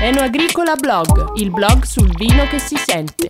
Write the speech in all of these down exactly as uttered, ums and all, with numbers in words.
Enoagricola Blog, il blog sul vino che si sente.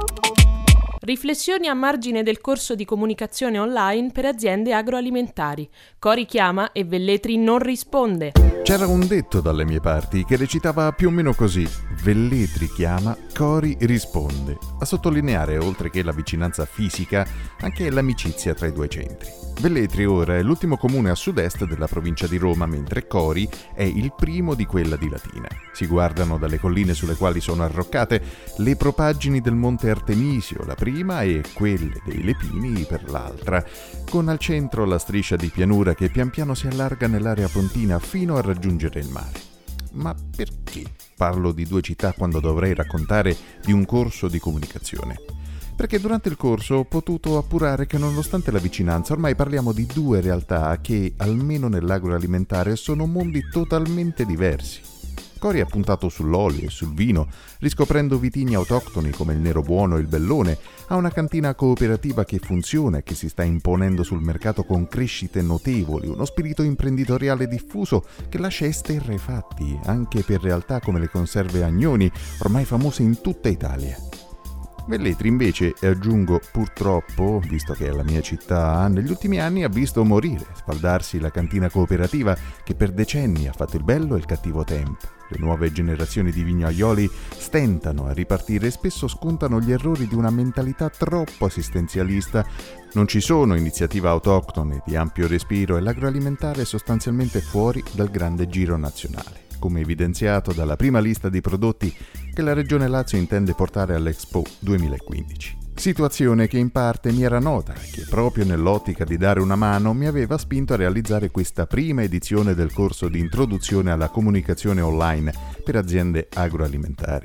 Riflessioni a margine del corso di comunicazione online per aziende agroalimentari. Cori chiama e Velletri non risponde. C'era un detto dalle mie parti che recitava più o meno così: Velletri chiama, Cori risponde, a sottolineare, oltre che la vicinanza fisica, anche l'amicizia tra i due centri. Velletri ora è l'ultimo comune a sud-est della provincia di Roma, mentre Cori è il primo di quella di Latina. Si guardano dalle colline sulle quali sono arroccate le propaggini del monte Artemisio, la prima, e quelle dei Lepini per l'altra, con al centro la striscia di pianura che pian piano si allarga nell'area pontina fino a raggiungere il mare. Ma perché parlo di due città quando dovrei raccontare di un corso di comunicazione? Perché durante il corso ho potuto appurare che, nonostante la vicinanza, ormai parliamo di due realtà che, almeno nell'agroalimentare, sono mondi totalmente diversi. Cori ha puntato sull'olio e sul vino, riscoprendo vitigni autoctoni come il Nero Buono e il Bellone, ha una cantina cooperativa che funziona e che si sta imponendo sul mercato con crescite notevoli, uno spirito imprenditoriale diffuso che lascia esterrefatti anche per realtà come le conserve Agnoni, ormai famose in tutta Italia. Velletri invece, e aggiungo purtroppo, visto che è la mia città, negli ultimi anni ha visto morire, sfaldarsi la cantina cooperativa che per decenni ha fatto il bello e il cattivo tempo. Le nuove generazioni di vignaioli stentano a ripartire e spesso scontano gli errori di una mentalità troppo assistenzialista. Non ci sono iniziative autoctone di ampio respiro e l'agroalimentare è sostanzialmente fuori dal grande giro nazionale, come evidenziato dalla prima lista di prodotti che la Regione Lazio intende portare all'Expo duemilaquindici. Situazione che in parte mi era nota e che, proprio nell'ottica di dare una mano, mi aveva spinto a realizzare questa prima edizione del corso di introduzione alla comunicazione online per aziende agroalimentari.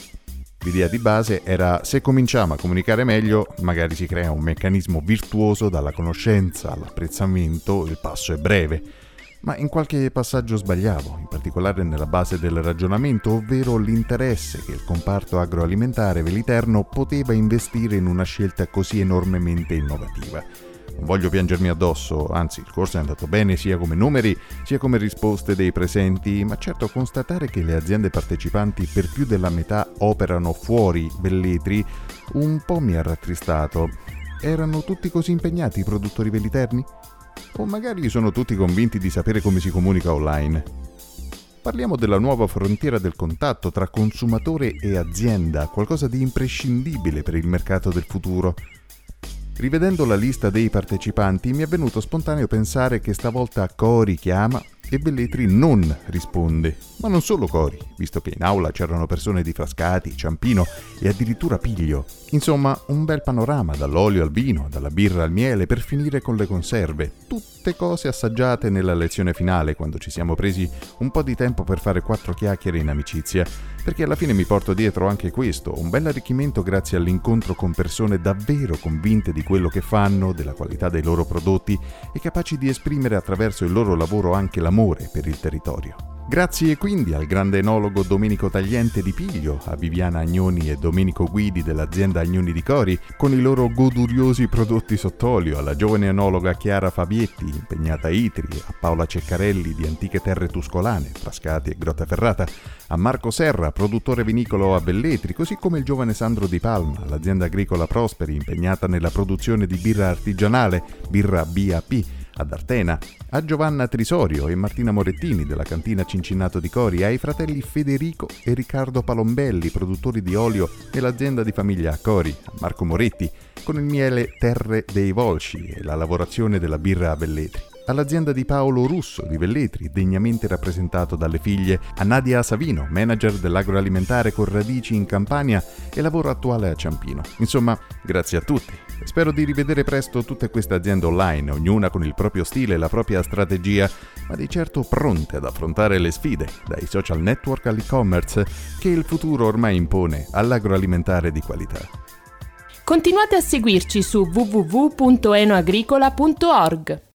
L'idea di base era: se cominciamo a comunicare meglio, magari si crea un meccanismo virtuoso dalla conoscenza all'apprezzamento, il passo è breve. Ma in qualche passaggio sbagliavo, in particolare nella base del ragionamento, ovvero l'interesse che il comparto agroalimentare veliterno poteva investire in una scelta così enormemente innovativa. Non voglio piangermi addosso, anzi il corso è andato bene sia come numeri sia come risposte dei presenti, ma certo constatare che le aziende partecipanti per più della metà operano fuori Velletri un po' mi ha rattristato. Erano tutti così impegnati i produttori veliterni? O magari sono tutti convinti di sapere come si comunica online? Parliamo della nuova frontiera del contatto tra consumatore e azienda, qualcosa di imprescindibile per il mercato del futuro. Rivedendo la lista dei partecipanti mi è venuto spontaneo pensare che stavolta Cori chiama e Velletri non risponde. Ma non solo Cori, visto che in aula c'erano persone di Frascati, Ciampino e addirittura Piglio. Insomma, un bel panorama, dall'olio al vino, dalla birra al miele, per finire con le conserve. Tutte cose assaggiate nella lezione finale, quando ci siamo presi un po' di tempo per fare quattro chiacchiere in amicizia, perché alla fine mi porto dietro anche questo, un bel arricchimento grazie all'incontro con persone davvero convinte di quello che fanno, della qualità dei loro prodotti e capaci di esprimere attraverso il loro lavoro anche l'amore per il territorio. Grazie quindi al grande enologo Domenico Tagliente di Piglio, a Viviana Agnoni e Domenico Guidi dell'azienda Agnoni di Cori, con i loro goduriosi prodotti sott'olio, alla giovane enologa Chiara Fabietti, impegnata a Itri, a Paola Ceccarelli di Antiche Terre Tuscolane, Frascati e Grottaferrata, a Marco Serra, produttore vinicolo a Velletri, così come il giovane Sandro Di Palma, l'azienda agricola Prosperi, impegnata nella produzione di birra artigianale, birra B A P, ad Artena, a Giovanna Trisorio e Martina Morettini della cantina Cincinato di Cori, ai fratelli Federico e Riccardo Palombelli, produttori di olio nell'azienda di famiglia a Cori, a Marco Moretti con il miele Terre dei Volsci e la lavorazione della birra a Velletri, all'azienda di Paolo Russo di Velletri, degnamente rappresentato dalle figlie, a Nadia Savino, manager dell'agroalimentare con radici in Campania e lavoro attuale a Ciampino. Insomma, grazie a tutti. Spero di rivedere presto tutte queste aziende online, ognuna con il proprio stile e la propria strategia, ma di certo pronte ad affrontare le sfide, dai social network all'e-commerce, che il futuro ormai impone all'agroalimentare di qualità. Continuate a seguirci su w w w punto enoagricola punto org.